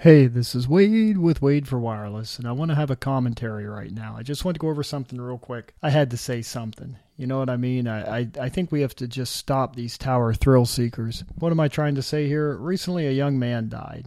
Hey, this is Wade with Wade for Wireless, and I want to have a commentary right now. I just want to go over something real quick. I had to say something. You know what I mean? I think we have to just stop these tower thrill seekers. What am I trying to say here? Recently, a young man died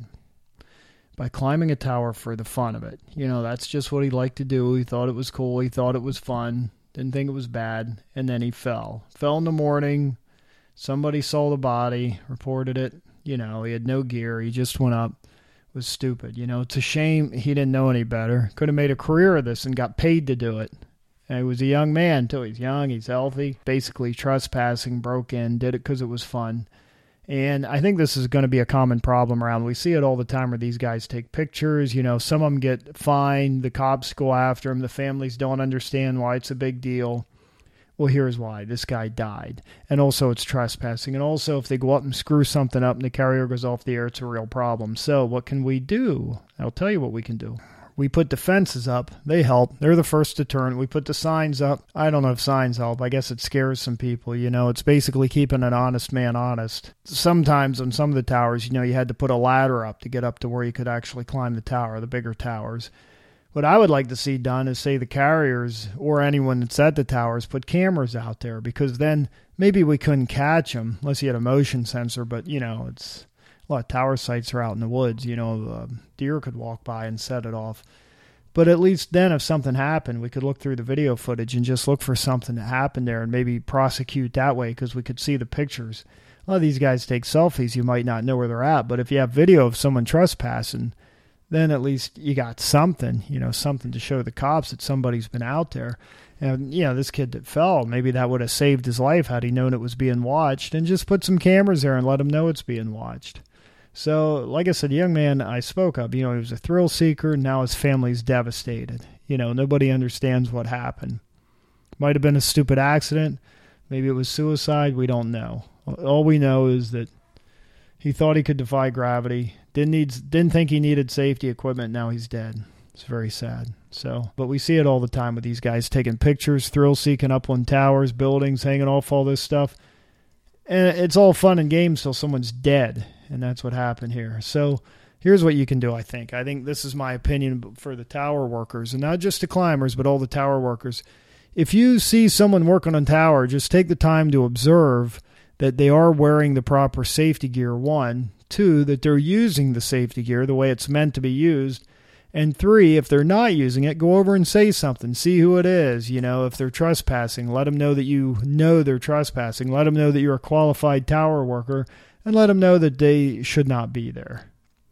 by climbing a tower for the fun of it. You know, that's just what he liked to do. He thought it was cool. He thought it was fun. Didn't think it was bad. And then he fell. Fell in the morning. Somebody saw the body, reported it. You know, he had no gear. He just went up. Was stupid. You know, it's a shame he didn't know any better. Could have made a career of this and got paid to do it. And he was a young man, too. He's young, he's healthy. Basically trespassing, broke in, did it because it was fun. And I think this is going to be a common problem around. We see it all the time where these guys take pictures. You know, some of them get fined. The cops go after them. The families don't understand why it's a big deal. Well, here's why. This guy died. And also it's trespassing. And also if they go up and screw something up and the carrier goes off the air, it's a real problem. So what can we do? I'll tell you what we can do. We put the fences up. They help. They're the first deterrent. We put the signs up. I don't know if signs help. I guess it scares some people. You know, it's basically keeping an honest man honest. Sometimes on some of the towers, you know, you had to put a ladder up to get up to where you could actually climb the tower, the bigger towers. What I would like to see done is say the carriers or anyone that's at the towers put cameras out there, because then maybe we couldn't catch them unless you had a motion sensor. But, you know, it's a lot of tower sites are out in the woods. You know, deer could walk by and set it off. But at least then if something happened, we could look through the video footage and just look for something that happened there and maybe prosecute that way because we could see the pictures. A lot of these guys take selfies. You might not know where they're at. But if you have video of someone trespassing, then at least you got something, you know, something to show the cops that somebody's been out there. And, you know, this kid that fell, maybe that would have saved his life had he known it was being watched, and just put some cameras there and let him know it's being watched. So, like I said, the young man I spoke of, you know, he was a thrill seeker. Now his family's devastated. You know, nobody understands what happened. Might have been a stupid accident. Maybe it was suicide. We don't know. All we know is that he thought he could defy gravity. Didn't think he needed safety equipment. Now he's dead. It's very sad. So, but we see it all the time with these guys taking pictures, thrill-seeking up on towers, buildings, hanging off all this stuff. And it's all fun and games till someone's dead, and that's what happened here. So here's what you can do, I think. I think this is my opinion for the tower workers, and not just the climbers, but all the tower workers. If you see someone working on tower, just take the time to observe that they are wearing the proper safety gear, 1. 2, that they're using the safety gear the way it's meant to be used. And 3, if they're not using it, go over and say something. See who it is. You know, if they're trespassing, let them know that you know they're trespassing. Let them know that you're a qualified tower worker, and let them know that they should not be there.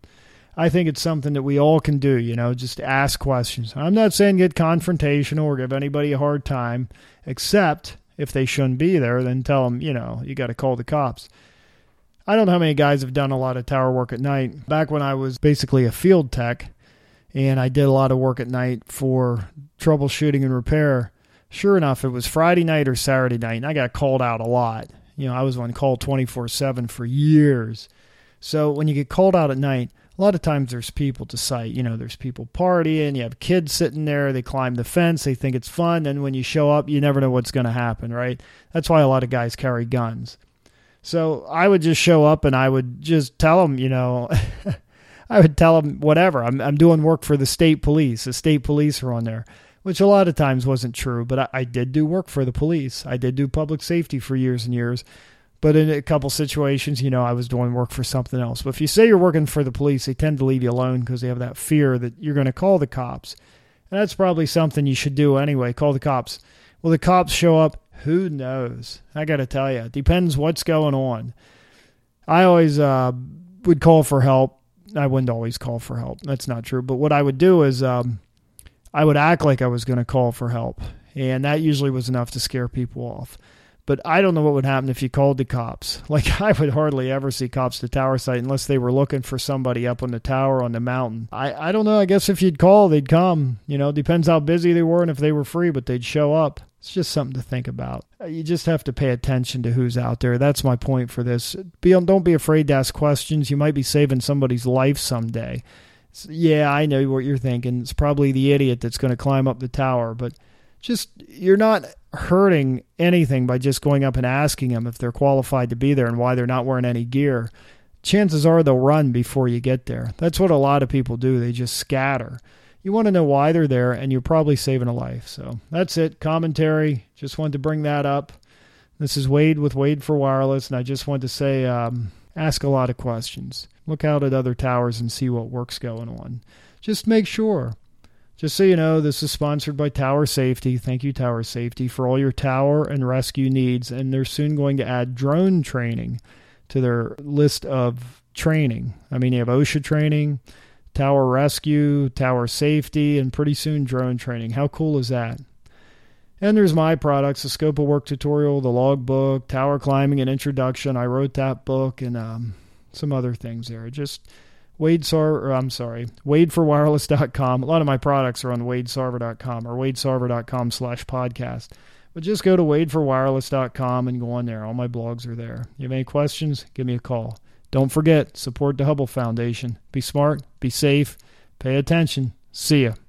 I think it's something that we all can do, you know, just ask questions. I'm not saying get confrontational or give anybody a hard time, except if they shouldn't be there, then tell them, you know, you got to call the cops. I don't know how many guys have done a lot of tower work at night. Back when I was basically a field tech and I did a lot of work at night for troubleshooting and repair, sure enough, it was Friday night or Saturday night, and I got called out a lot. You know, I was on call 24/7 for years. So when you get called out at night, a lot of times there's people to sight. You know, there's people partying, you have kids sitting there, they climb the fence, they think it's fun, and when you show up, you never know what's going to happen, right? That's why a lot of guys carry guns. So I would just show up and I would just tell them, you know, I would tell them whatever. I'm doing work for the state police. The state police are on there, which a lot of times wasn't true. But I did do work for the police. I did do public safety for years and years. But in a couple situations, you know, I was doing work for something else. But if you say you're working for the police, they tend to leave you alone because they have that fear that you're going to call the cops. And that's probably something you should do anyway, call the cops. Will the cops show up? Who knows? I got to tell you, it depends what's going on. I always would call for help. I wouldn't always call for help. That's not true. But what I would do is I would act like I was going to call for help. And that usually was enough to scare people off. But I don't know what would happen if you called the cops. Like, I would hardly ever see cops at the tower site unless they were looking for somebody up on the tower on the mountain. I don't know. I guess if you'd call, they'd come. You know, depends how busy they were and if they were free, but they'd show up. It's just something to think about. You just have to pay attention to who's out there. That's my point for this. Don't be afraid to ask questions. You might be saving somebody's life someday. Yeah, I know what you're thinking. It's probably the idiot that's going to climb up the tower, but just, you're not hurting anything by just going up and asking them if they're qualified to be there and why they're not wearing any gear. chances are they'll run before you get there. That's what a lot of people do. They just scatter. You want to know why they're there, and you're probably saving a life. So that's it. Commentary. Just wanted to bring that up. This is Wade with Wade for Wireless, and I just wanted to say, ask a lot of questions. Look out at other towers and see what work's going on. Just make sure. Just so you know, this is sponsored by Tower Safety. Thank you, Tower Safety, for all your tower and rescue needs. And they're soon going to add drone training to their list of training. I mean, you have OSHA training, tower rescue, tower safety, and pretty soon drone training. How cool is that? And there's my products, the Scope of Work tutorial, the logbook, tower climbing and introduction. I wrote that book and some other things there. Just wadeforwireless.com. A lot of my products are on wadesarver.com or wadesarver.com/podcast. But just go to wadeforwireless.com and go on there. All my blogs are there. You have any questions? Give me a call. Don't forget, support the Hubble Foundation. Be smart, be safe, pay attention. See ya.